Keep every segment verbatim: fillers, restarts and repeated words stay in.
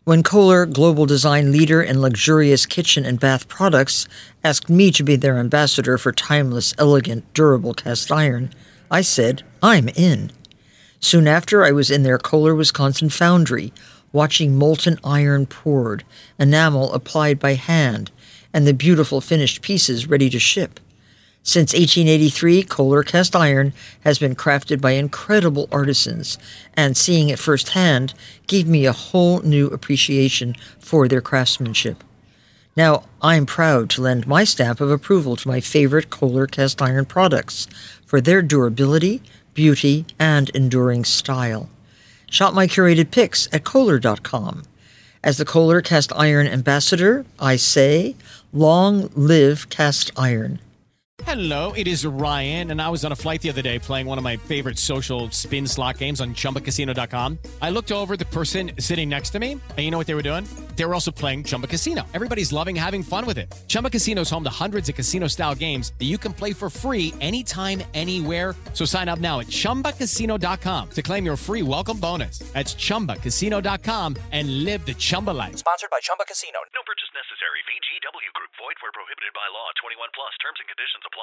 When Kohler, global design leader in luxurious kitchen and bath products, asked me to be their ambassador for timeless, elegant, durable cast iron, I said, I'm in. Soon after, I was in their Kohler, Wisconsin foundry, watching molten iron poured, enamel applied by hand, and the beautiful finished pieces ready to ship. Since eighteen eighty-three, Kohler cast iron has been crafted by incredible artisans, and seeing it firsthand gave me a whole new appreciation for their craftsmanship. Now, I'm proud to lend my stamp of approval to my favorite Kohler cast iron products for their durability, beauty, and enduring style. Shop my curated picks at Kohler dot com. As the Kohler cast iron ambassador, I say, long live cast iron. Hello, it is Ryan, and I was on a flight the other day playing one of my favorite social spin slot games on Chumba Casino dot com. I looked over at the person sitting next to me, and you know what they were doing? They were also playing Chumba Casino. Everybody's loving having fun with it. Chumba Casino is home to hundreds of casino-style games that you can play for free anytime, anywhere. So sign up now at Chumba Casino dot com to claim your free welcome bonus. That's Chumba Casino dot com and live the Chumba life. Sponsored by Chumba Casino. No purchase necessary. V G W Group. Void where prohibited by law. twenty-one plus. Terms and conditions apply.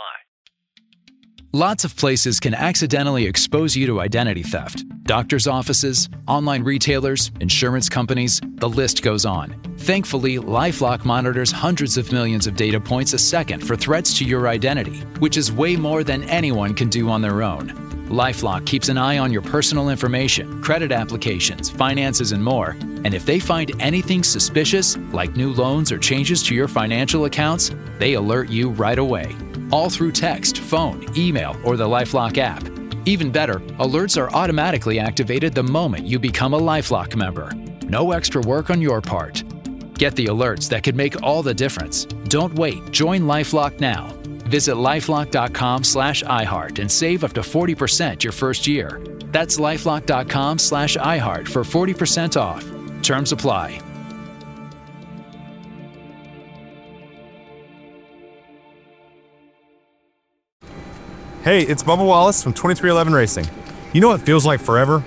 Lots of places can accidentally expose you to identity theft. Doctors' offices, online retailers, insurance companies, the list goes on. Thankfully, LifeLock monitors hundreds of millions of data points a second for threats to your identity, which is way more than anyone can do on their own. LifeLock keeps an eye on your personal information, credit applications, finances, and more. And if they find anything suspicious, like new loans or changes to your financial accounts, they alert you right away. All through text, phone, email, or the LifeLock app. Even better, alerts are automatically activated the moment you become a LifeLock member. No extra work on your part. Get the alerts that could make all the difference. Don't wait. Join LifeLock now. Visit lifelock dot com slash iHeart and save up to forty percent your first year. That's lifelock dot com slash iHeart for forty percent off. Terms apply. Hey, it's Bubba Wallace from twenty-three eleven Racing. You know what feels like forever?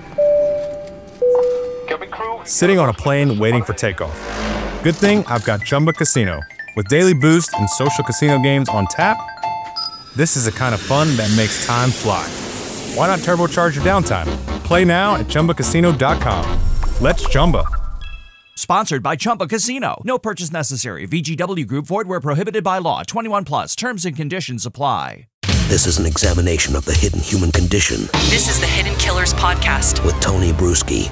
Sitting on a plane waiting for takeoff. Good thing I've got Chumba Casino. With daily boost and social casino games on tap, this is the kind of fun that makes time fly. Why not turbocharge your downtime? Play now at Chumba Casino dot com. Let's Chumba. Sponsored by Chumba Casino. No purchase necessary. V G W Group. Void where prohibited by law. twenty-one plus. Terms and conditions apply. This is an examination of the hidden human condition. This is the Hidden Killers Podcast with Tony Bruschi.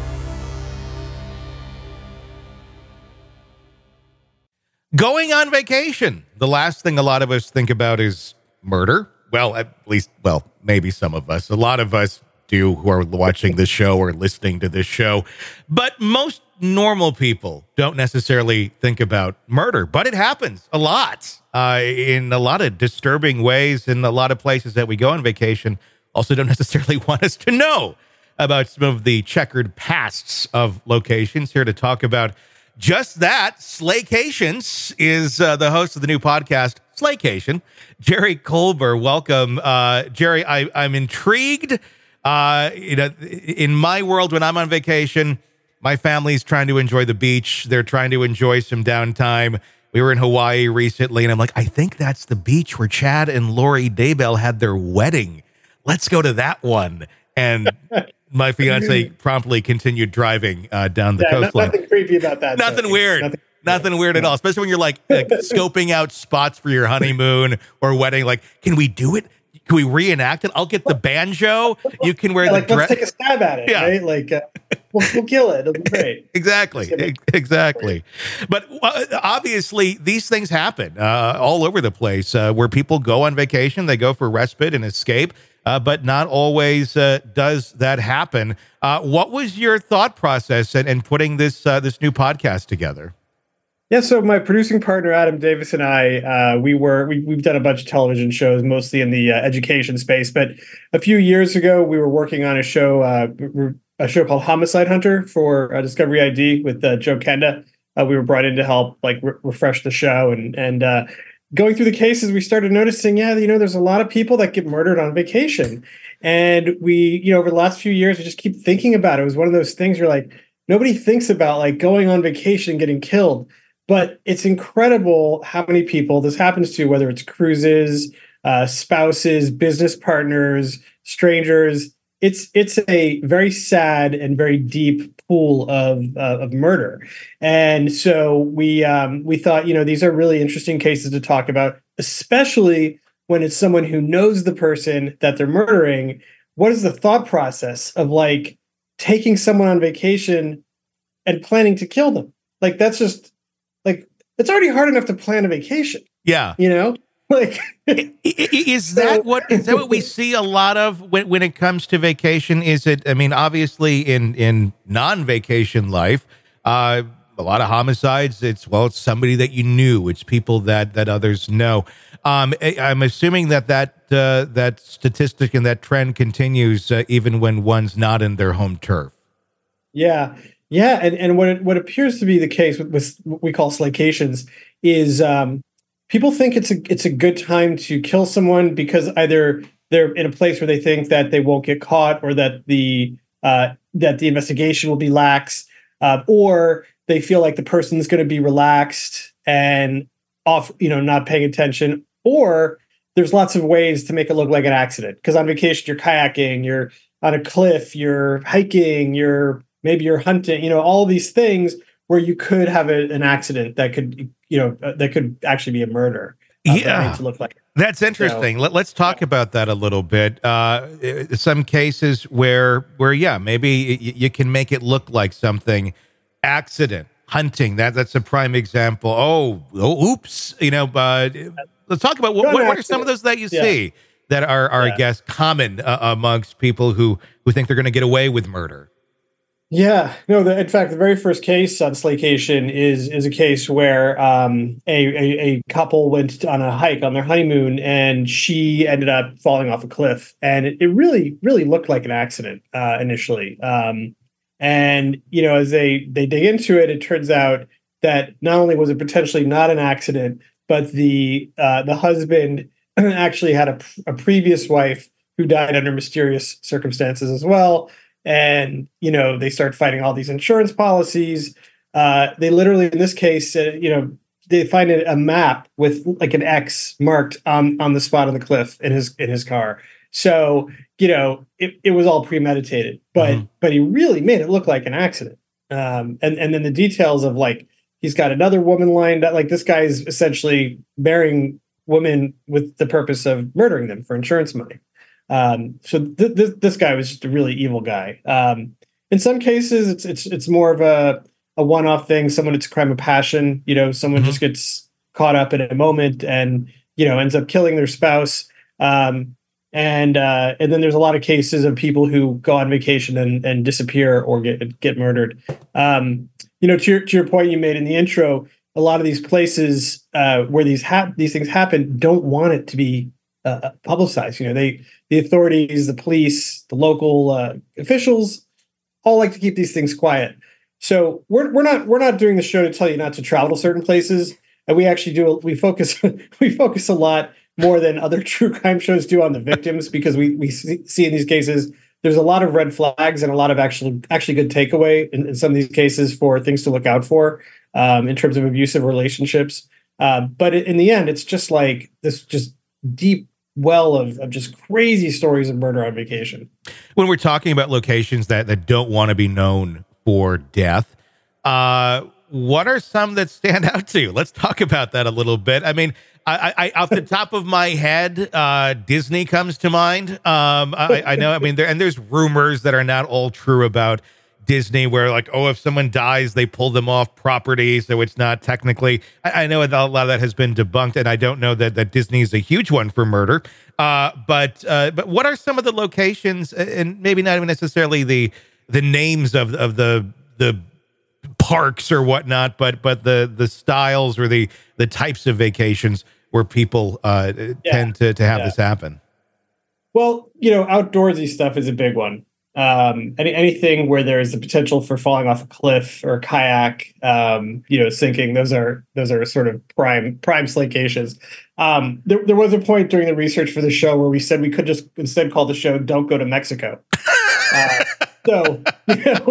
Going on vacation. The last thing a lot of us think about is murder. Well, at least, well, maybe some of us. A lot of us do who are watching this show or listening to this show. But most normal people don't necessarily think about murder. But it happens a lot uh, in a lot of disturbing ways in a lot of places that we go on vacation. Also don't necessarily want us to know about some of the checkered pasts of locations. Here to talk about just that, Slaycations, is uh, the host of the new podcast, Slaycation. Jerry Colbert, welcome. Uh, Jerry, I, I'm intrigued. Uh, you know, in my world, when I'm on vacation, my family's trying to enjoy the beach. They're trying to enjoy some downtime. We were in Hawaii recently, and I'm like, I think that's the beach where Chad and Lori Daybell had their wedding. Let's go to that one. And my fiance promptly continued driving uh, down the yeah, coastline. Nothing creepy about that. Nothing though. weird. Nothing, nothing weird at all. Especially when you're like uh, scoping out spots for your honeymoon or wedding. Like, can we do it? Can we reenact it? I'll get the banjo. You can wear yeah, the like, dress. Let's take a stab at it. Yeah. Right? Like, uh, we'll, we'll kill it. It'll be great. Exactly. Exactly. But uh, obviously, these things happen uh, all over the place uh, where people go on vacation. They go for respite and escape. Uh, but not always uh, does that happen. Uh, what was your thought process in, in putting this uh, this new podcast together? Yeah, so my producing partner Adam Davis and I, uh, we were we, we've done a bunch of television shows, mostly in the uh, education space. But a few years ago, we were working on a show uh, a show called Homicide Hunter for uh, Discovery I D with uh, Joe Kenda. Uh, we were brought in to help like re- refresh the show and and. Uh, Going through the cases, we started noticing, yeah, you know, there's a lot of people that get murdered on vacation. And we, you know, over the last few years, we just keep thinking about it. It was one of those things you're like, nobody thinks about like going on vacation and getting killed. But it's incredible how many people this happens to, whether it's cruises, uh, spouses, business partners, strangers. It's it's a very sad and very deep pool of uh, of murder. And so we um, we thought, you know, these are really interesting cases to talk about, especially when it's someone who knows the person that they're murdering. What is the thought process of like taking someone on vacation and planning to kill them? Like, that's just like, it's already hard enough to plan a vacation. Yeah. You know, like, is that what, is that what we see a lot of when, when it comes to vacation? Is it, I mean, obviously in, in non-vacation life, uh, a lot of homicides, it's, well, it's somebody that you knew. It's people that, that others know. Um, I, I'm assuming that that, uh, that statistic and that trend continues uh, even when one's not in their home turf. Yeah. Yeah. And, and what, it, what appears to be the case with, with what we call slaycations is um, people think it's a, it's a good time to kill someone because either they're in a place where they think that they won't get caught or that the, uh, that the investigation will be lax, uh, or they feel like the person's going to be relaxed and off, you know, not paying attention, or there's lots of ways to make it look like an accident. Because on vacation, you're kayaking, you're on a cliff, you're hiking, you're maybe you're hunting, you know, all these things where you could have a, an accident that could, you know, uh, that could actually be a murder. Uh, yeah. To look like. That's interesting. So, Let, let's talk yeah. about that a little bit. Uh, some cases where, where, yeah, maybe y- you can make it look like something. Accident, hunting, that that's a prime example. Oh, oh oops. You know, but let's talk about what, what, what are some of those that you yeah. see that are, are yeah. I guess, common uh, amongst people who, who think they're going to get away with murder. Yeah, no. The, in fact, the very first case on Slaycation is is a case where um, a, a a couple went on a hike on their honeymoon, and she ended up falling off a cliff, and it, it really, really looked like an accident uh, initially. Um, and you know, as they they dig into it, it turns out that not only was it potentially not an accident, but the uh, the husband actually had a, a previous wife who died under mysterious circumstances as well. And, you know, they start fighting all these insurance policies. Uh, they literally, in this case, uh, you know, they find a, a map with like an X marked on, on the spot on the cliff in his in his car. So, you know, it, it was all premeditated, but mm-hmm. but he really made it look like an accident. Um, and, and then the details of like, he's got another woman lined up. Like, this guy's essentially marrying women with the purpose of murdering them for insurance money. Um, so th- th- this guy was just a really evil guy. Um, in some cases, it's it's it's more of a, a one-off thing. Someone, it's a crime of passion. You know, someone mm-hmm. just gets caught up in a moment and, you know, ends up killing their spouse. Um, and uh, and then there's a lot of cases of people who go on vacation and, and disappear or get get murdered. Um, you know, to your to your point you made in the intro, a lot of these places uh, where these hap- these things happen don't want it to be uh, publicized. You know, they. The authorities, the police, the local uh, officials, all like to keep these things quiet. So we're we're not we're not doing the show to tell you not to travel to certain places, and we actually do we focus we focus a lot more than other true crime shows do on the victims, because we we see in these cases there's a lot of red flags and a lot of actually actually good takeaway in, in some of these cases for things to look out for um, in terms of abusive relationships. Uh, but in the end, it's just like this just deep well of, of just crazy stories of murder on vacation. When we're talking about locations that, that don't want to be known for death, uh, what are some that stand out to you? Let's talk about that a little bit. I mean, I, I off the top of my head, uh, Disney comes to mind. Um, I, I know, I mean, there, and there's rumors that are not all true about Disney where like, oh, if someone dies, they pull them off property. So it's not technically, I, I know a lot of that has been debunked, and I don't know that, that Disney is a huge one for murder. Uh, but, uh, but what are some of the locations, and maybe not even necessarily the, the names of, of the, the parks or whatnot, but, but the, the styles or the, the types of vacations where people, uh, yeah. tend to, to have yeah. this happen? Well, you know, outdoorsy stuff is a big one. Um, any, anything where there is the potential for falling off a cliff or a kayak, um, you know, sinking, those are, those are sort of prime, prime slaycations. Um, there, there was a point during the research for the show where we said we could just instead call the show "Don't Go to Mexico." uh, so, you know,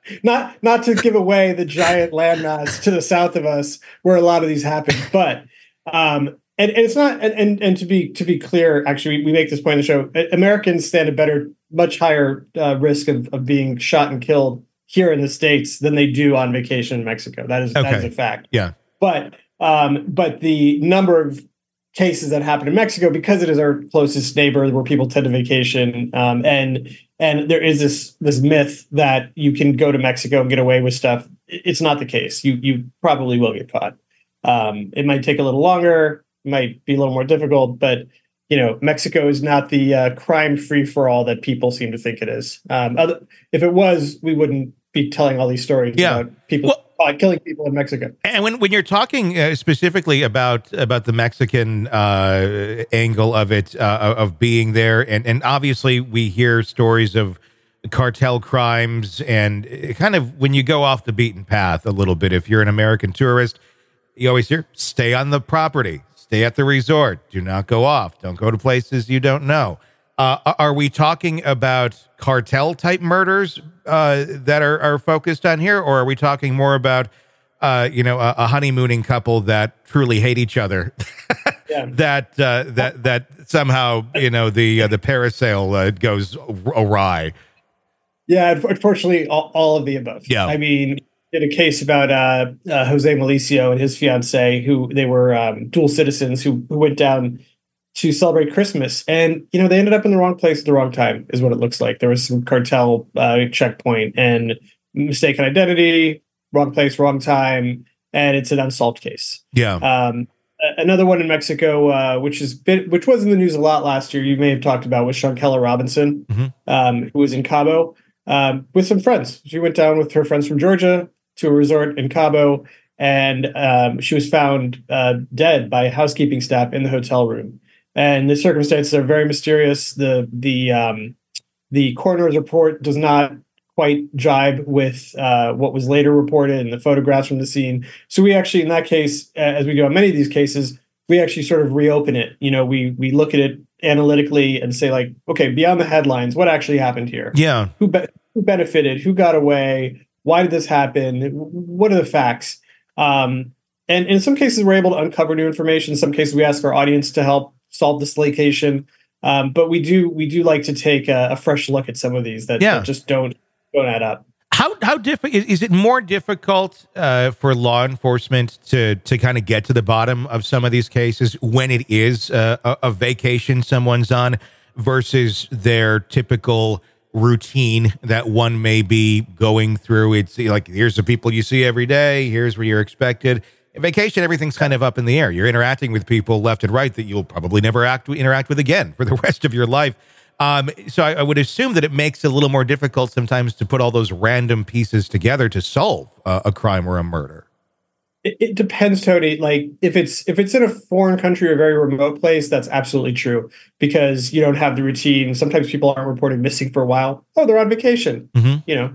not not to give away the giant landmass to the south of us where a lot of these happen, but um, and, and it's not and, and and to be to be clear, actually, we make this point in the show. Americans stand a better, much higher uh, risk of, of being shot and killed here in the States than they do on vacation in Mexico. That is okay. that is a fact. Yeah, but um, but the number of cases that happen in Mexico, because it is our closest neighbor where people tend to vacation, um, and and there is this this myth that you can go to Mexico and get away with stuff. It's not the case. You you probably will get caught. Um, it might take a little longer, might be a little more difficult, but you know, Mexico is not the uh, crime free for all that people seem to think it is. Um, other, if it was, we wouldn't be telling all these stories yeah. about people. Well, Uh, killing people in Mexico. And when, when you're talking uh, specifically about about the Mexican uh, angle of it, uh, of being there, and, and obviously we hear stories of cartel crimes, and it kind of when you go off the beaten path a little bit, if you're an American tourist, you always hear, stay on the property, stay at the resort, do not go off, don't go to places you don't know. Uh, are we talking about cartel type murders uh, that are, are focused on here, or are we talking more about, uh, you know, a, a honeymooning couple that truly hate each other? yeah. That uh, that that somehow, you know, the uh, the parasail uh, goes awry. Yeah, unfortunately, all, all of the above. Yeah, I mean, did a case about uh, uh, Jose Malicio and his fiance, who they were um, dual citizens who, who went down to celebrate Christmas. And, you know, they ended up in the wrong place at the wrong time is what it looks like. There was some cartel uh, checkpoint and mistaken identity, wrong place, wrong time. And it's an unsolved case. Yeah. Um, another one in Mexico, uh, which is bit, which was in the news a lot last year. You may have talked about was Shankella Robinson, mm-hmm. um, who was in Cabo um, with some friends. She went down with her friends from Georgia to a resort in Cabo, and um, she was found uh, dead by housekeeping staff in the hotel room. And the circumstances are very mysterious. The the um, the coroner's report does not quite jibe with uh, what was later reported and the photographs from the scene. So we actually, in that case, as we do on many of these cases, we actually sort of reopen it. You know, we we look at it analytically and say, like, okay, beyond the headlines, what actually happened here? Yeah, who be- who benefited? Who got away? Why did this happen? What are the facts? Um, and in some cases, we're able to uncover new information. In some cases, we ask our audience to help solve this location, um, but we do we do like to take a, a fresh look at some of these that, yeah. that just don't don't add up. How how difficult is, is it more difficult uh, for law enforcement to to kind of get to the bottom of some of these cases when it is uh, a, a vacation someone's on versus their typical routine that one may be going through? It's like, here's the people you see every day, here's where you're expected. In vacation, everything's kind of up in the air. You're interacting with people left and right that you'll probably never act interact with again for the rest of your life. Um, so I, I would assume that it makes it a little more difficult sometimes to put all those random pieces together to solve uh, a crime or a murder. It, it depends, Tony. Like if it's if it's in a foreign country or a very remote place, that's absolutely true because you don't have the routine. Sometimes people aren't reporting missing for a while. Oh, they're on vacation. Mm-hmm. You know,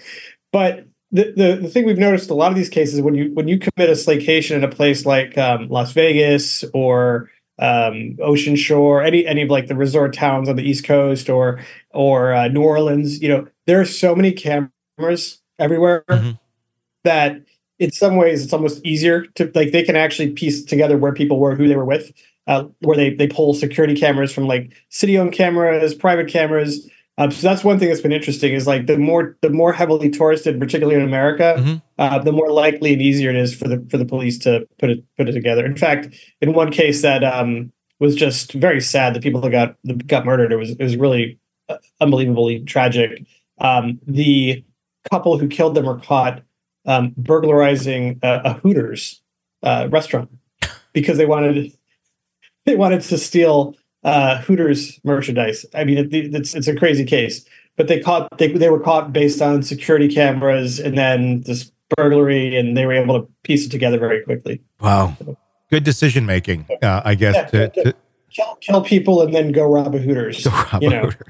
but. The, the the thing we've noticed a lot of these cases when you when you commit a staycation in a place like um, Las Vegas or um, Ocean Shore, any any of like the resort towns on the East Coast or or uh, New Orleans, you know, there are so many cameras everywhere mm-hmm. that in some ways it's almost easier to like they can actually piece together where people were, who they were with, uh, where they they pull security cameras from like city-owned cameras, private cameras. Um, so that's one thing that's been interesting is like the more the more heavily touristed, particularly in America, mm-hmm. uh, the more likely and easier it is for the for the police to put it put it together. In fact, in one case that um, was just very sad, the people that got that got murdered, it was it was really uh, unbelievably tragic. Um, the couple who killed them were caught um, burglarizing a, a Hooters uh, restaurant because they wanted they wanted to steal. Uh, Hooters merchandise. I mean, it, it's it's a crazy case, but they caught they they were caught based on security cameras and then this burglary, and they were able to piece it together very quickly. Wow, good decision making, uh, I guess. Yeah, to, to to kill, kill people and then go rob a Hooters. Go rob you a know. Hooters.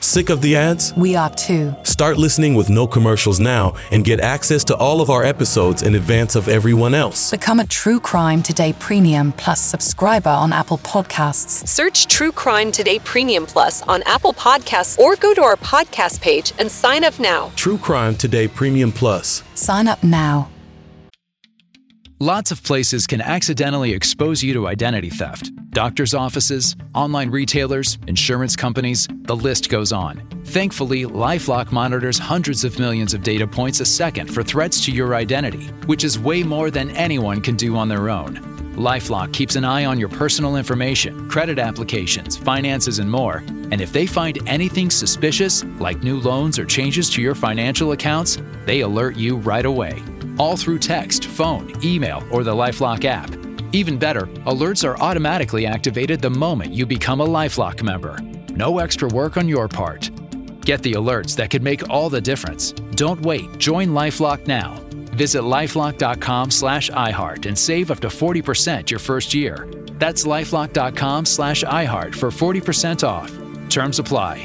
Sick of the ads? We are too. Start listening with no commercials now and get access to all of our episodes in advance of everyone else. Become a True Crime Today Premium Plus subscriber on Apple Podcasts. Search True Crime Today Premium Plus on Apple Podcasts or go to our podcast page and sign up now. True Crime Today Premium Plus. Sign up now. Lots of places can accidentally expose you to identity theft. Doctors' offices, online retailers, insurance companies, the list goes on. Thankfully, LifeLock monitors hundreds of millions of data points a second for threats to your identity, which is way more than anyone can do on their own. LifeLock keeps an eye on your personal information, credit applications, finances, and more. And if they find anything suspicious, like new loans or changes to your financial accounts, they alert you right away. All through text, phone, email, or the LifeLock app. Even better, alerts are automatically activated the moment you become a LifeLock member. No extra work on your part. Get the alerts that could make all the difference. Don't wait. Join LifeLock now. Visit lifelock.com slash iHeart and save up to forty percent your first year. That's lifelock.com slash iHeart for forty percent off. Terms apply.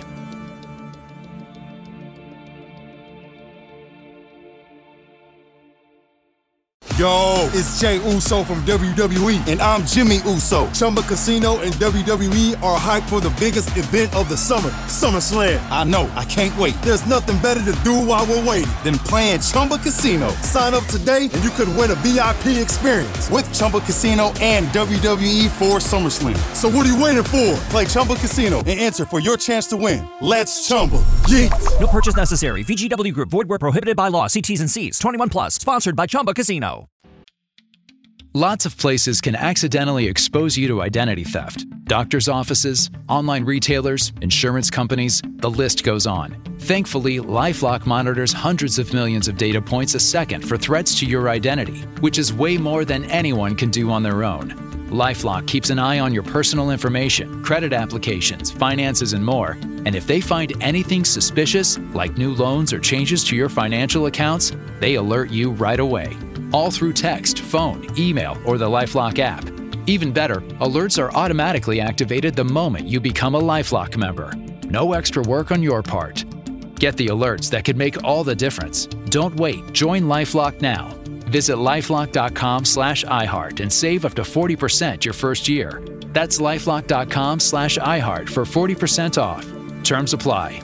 Yo, it's Jay Uso from W W E, and I'm Jimmy Uso. Chumba Casino and W W E are hyped for the biggest event of the summer, SummerSlam. I know, I can't wait. There's nothing better to do while we're waiting than playing Chumba Casino. Sign up today and you could win a V I P experience with Chumba Casino and W W E for SummerSlam. So what are you waiting for? Play Chumba Casino and enter for your chance to win. Let's Chumba. Yeah. No purchase necessary. V G W Group. Void where prohibited by law. See T's and C's. twenty-one plus. Sponsored by Chumba Casino. Lots of places can accidentally expose you to identity theft. Doctors' offices, online retailers, insurance companies, the list goes on. Thankfully, LifeLock monitors hundreds of millions of data points a second for threats to your identity, which is way more than anyone can do on their own. LifeLock keeps an eye on your personal information, credit applications, finances, and more. And if they find anything suspicious, like new loans or changes to your financial accounts, they alert you right away. All through text, phone, email, or the LifeLock app. Even better, alerts are automatically activated the moment you become a LifeLock member. No extra work on your part. Get the alerts that could make all the difference. Don't wait. Join LifeLock now. Visit lifelock.com slash iHeart and save up to forty percent your first year. That's lifelock.com slash iHeart for forty percent off. Terms apply.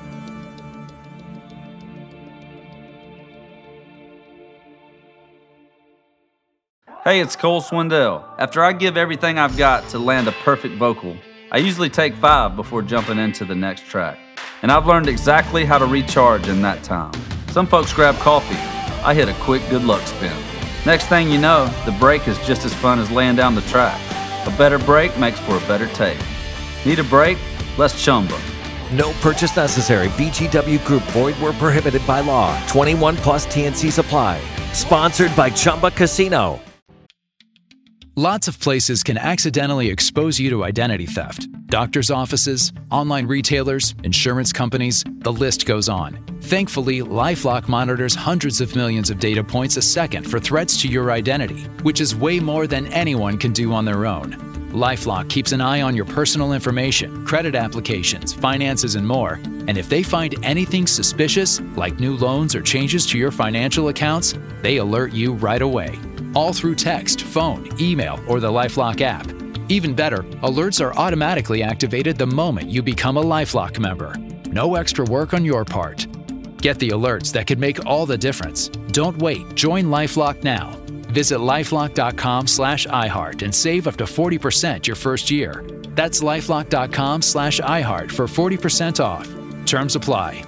Hey, it's Cole Swindell. After I give everything I've got to land a perfect vocal, I usually take five before jumping into the next track. And I've learned exactly how to recharge in that time. Some folks grab coffee. I hit a quick good luck spin. Next thing you know, the break is just as fun as laying down the track. A better break makes for a better take. Need a break? Let's chumba. No purchase necessary. V G W Group. Void where prohibited by law. twenty-one plus T N C supply. Sponsored by Chumba Casino. Lots of places can accidentally expose you to identity theft. Doctors' offices, online retailers, insurance companies, the list goes on. Thankfully, LifeLock monitors hundreds of millions of data points a second for threats to your identity, which is way more than anyone can do on their own. LifeLock keeps an eye on your personal information, credit applications, finances, and more. And if they find anything suspicious, like new loans or changes to your financial accounts, they alert you right away. All through text, phone, email, or the LifeLock app. Even better, alerts are automatically activated the moment you become a LifeLock member. No extra work on your part. Get the alerts that could make all the difference. Don't wait. Join LifeLock now. Visit lifelock.com slash iHeart and save up to forty percent your first year. That's lifelock.com slash iHeart for forty percent off. Terms apply.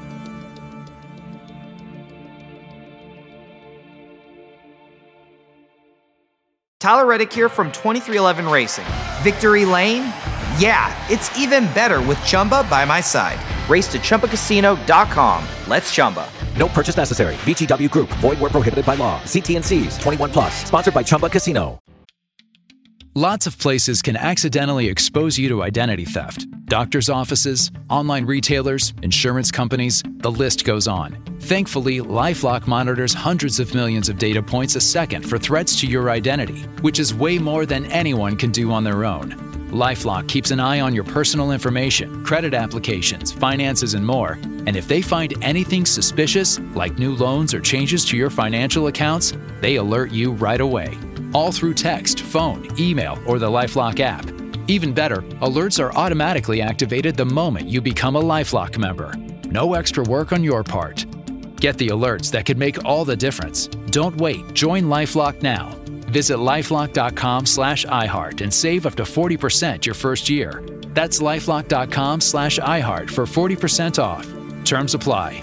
Tyler Reddick here from twenty-three eleven Racing. Victory Lane? Yeah, it's even better with Chumba by my side. Race to Chumba Casino dot com. Let's Chumba. No purchase necessary. V G W Group. Void where prohibited by law. See T N Cs. twenty-one plus. Sponsored by Chumba Casino. Lots of places can accidentally expose you to identity theft. Doctors' offices, online retailers, insurance companies, the list goes on. Thankfully, LifeLock monitors hundreds of millions of data points a second for threats to your identity, which is way more than anyone can do on their own. LifeLock keeps an eye on your personal information, credit applications, finances, and more. And if they find anything suspicious, like new loans or changes to your financial accounts, they alert you right away. All through text, phone, email, or the LifeLock app. Even better, alerts are automatically activated the moment you become a LifeLock member. No extra work on your part. Get the alerts that could make all the difference. Don't wait. Join LifeLock now. Visit lifelock.com slash iHeart and save up to forty percent your first year. That's lifelock.com slash iHeart for forty percent off. Terms apply.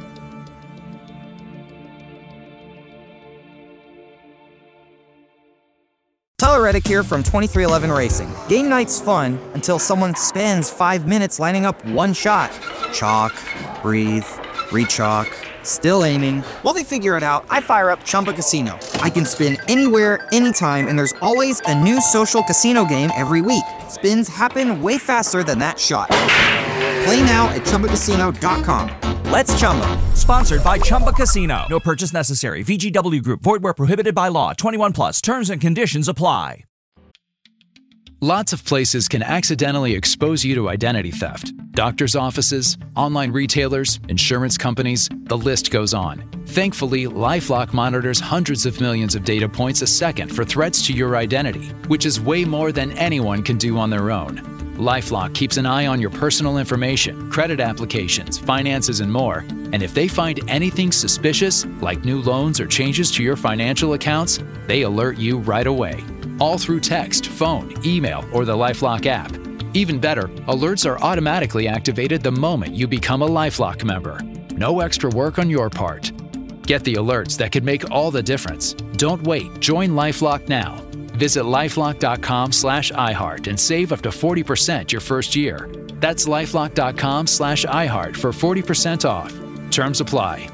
Tyler Reddick here from twenty-three eleven Racing. Game night's fun until someone spends five minutes lining up one shot. Chalk, breathe, re-chalk, still aiming. While they figure it out, I fire up Chumba Casino. I can spin anywhere, anytime, and there's always a new social casino game every week. Spins happen way faster than that shot. Play now at Chumba Casino dot com. Let's Chumba. Sponsored by Chumba Casino. No purchase necessary. V G W Group. Void where prohibited by law. twenty-one plus. Terms and conditions apply. Lots of places can accidentally expose you to identity theft. Doctors' offices, online retailers, insurance companies, the list goes on. Thankfully, LifeLock monitors hundreds of millions of data points a second for threats to your identity, which is way more than anyone can do on their own. LifeLock keeps an eye on your personal information, credit applications, finances, and more. And if they find anything suspicious, like new loans or changes to your financial accounts, they alert you right away. All through text, phone, email, or the LifeLock app. Even better, alerts are automatically activated the moment you become a LifeLock member. No extra work on your part. Get the alerts that could make all the difference. Don't wait. Join LifeLock now. Visit lifelock.com slash iHeart and save up to forty percent your first year. That's lifelock.com slash iHeart for forty percent off. Terms apply.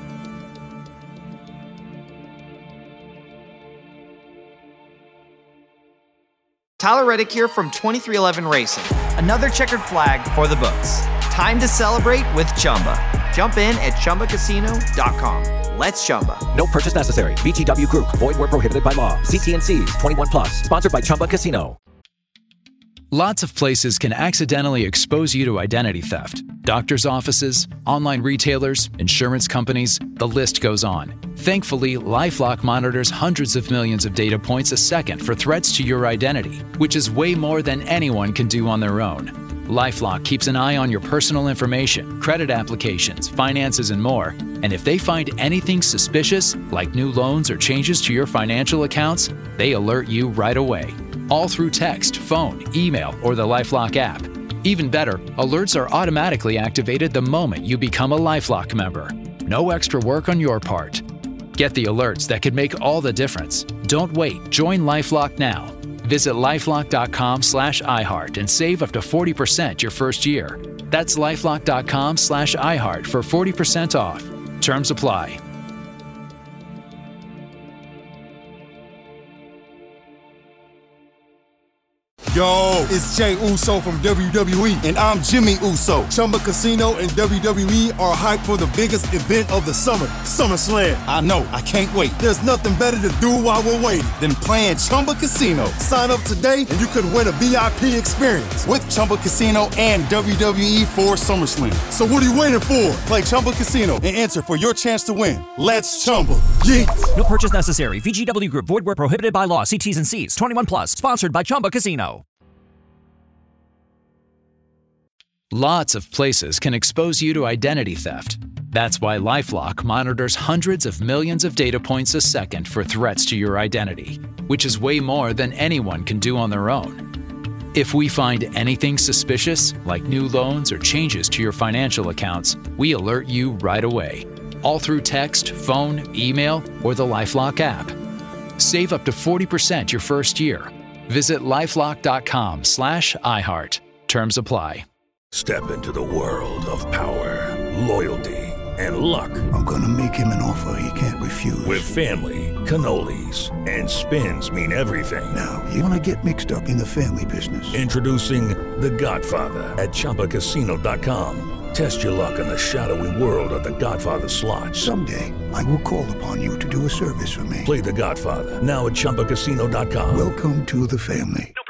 Tyler Reddick here from twenty-three eleven Racing. Another checkered flag for the books. Time to celebrate with Chumba. Jump in at Chumba Casino dot com. Let's Chumba. No purchase necessary. V G W Group. Void where prohibited by law. See T and C's. twenty-one plus. Sponsored by Chumba Casino. Lots of places can accidentally expose you to identity theft. Doctors' offices, online retailers, insurance companies, the list goes on. Thankfully, LifeLock monitors hundreds of millions of data points a second for threats to your identity, which is way more than anyone can do on their own. LifeLock keeps an eye on your personal information, credit applications, finances, and more. And if they find anything suspicious, like new loans or changes to your financial accounts, they alert you right away. All through text, phone, email, or the LifeLock app. Even better, alerts are automatically activated the moment you become a LifeLock member. No extra work on your part. Get the alerts that could make all the difference. Don't wait. Join LifeLock now. Visit lifelock.com slash iHeart and save up to forty percent your first year. That's lifelock.com slash iHeart for forty percent off. Terms apply. Yo, it's Jay Uso from W W E, and I'm Jimmy Uso. Chumba Casino and W W E are hyped for the biggest event of the summer, SummerSlam. I know, I can't wait. There's nothing better to do while we're waiting than playing Chumba Casino. Sign up today and you could win a V I P experience with Chumba Casino and W W E for SummerSlam. So what are you waiting for? Play Chumba Casino and enter for your chance to win. Let's Chumba. Yeah. No purchase necessary. V G W Group. Void where prohibited by law. See T's and C's. twenty-one plus. Sponsored by Chumba Casino. Lots of places can expose you to identity theft. That's why LifeLock monitors hundreds of millions of data points a second for threats to your identity, which is way more than anyone can do on their own. If we find anything suspicious, like new loans or changes to your financial accounts, we alert you right away. All through text, phone, email, or the LifeLock app. Save up to forty percent your first year. Visit lifelock.com slash iHeart. Terms apply. Step into the world of power, loyalty, and luck. I'm gonna make him an offer he can't refuse. With family, cannolis, and spins mean everything. Now, you wanna get mixed up in the family business. Introducing The Godfather at Chumba Casino dot com. Test your luck in the shadowy world of The Godfather slot. Someday, I will call upon you to do a service for me. Play The Godfather, now at Chumba Casino dot com. Welcome to the family.